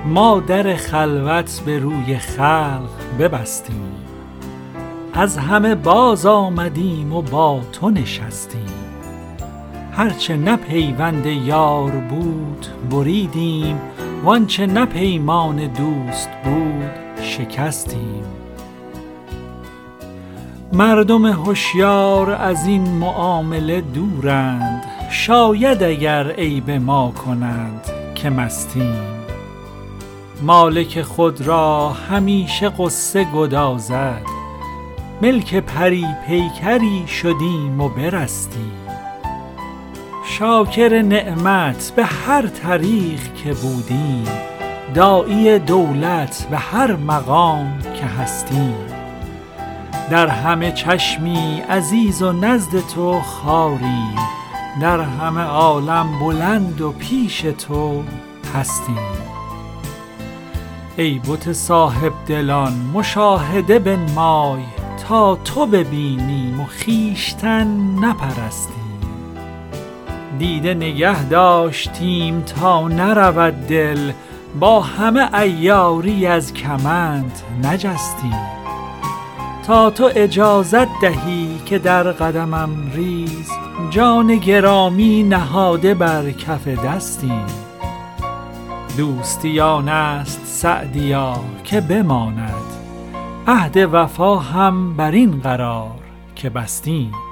ما در خلوت به روی خلق ببستیم، از همه باز آمدیم و با تو نشستیم. هرچه نه پیوند یار بود بریدیم، وانچه نه پیمان دوست بود شکستیم. مردم هوشیار از این معامله دورند، شاید اگر عیب ما کنند که مستیم. مالک خود را همیشه غصه گدازد، ملک پری پیکری شدیم و برستیم. شاکر نعمت به هر طریق که بودیم، داعی دولت به هر مقام که هستیم. در همه چشمی عزیز و نزد تو خواریم، در همه عالم بلند و پیش تو هستیم. ای بت صاحب دلان مشاهده بنمای، تا تو ببینیم و خویشتن نپرستیم. دیده نگه داشتیم تا نرود دل، با همه عیاری از کمند نجستیم. تا تو اجازت دهی که در قدمم ریز، جان گرامی نهاده بر کف دستیم. دوستی آن است سعدیا که بماند، عهد وفا هم بر این قرار که بستیم.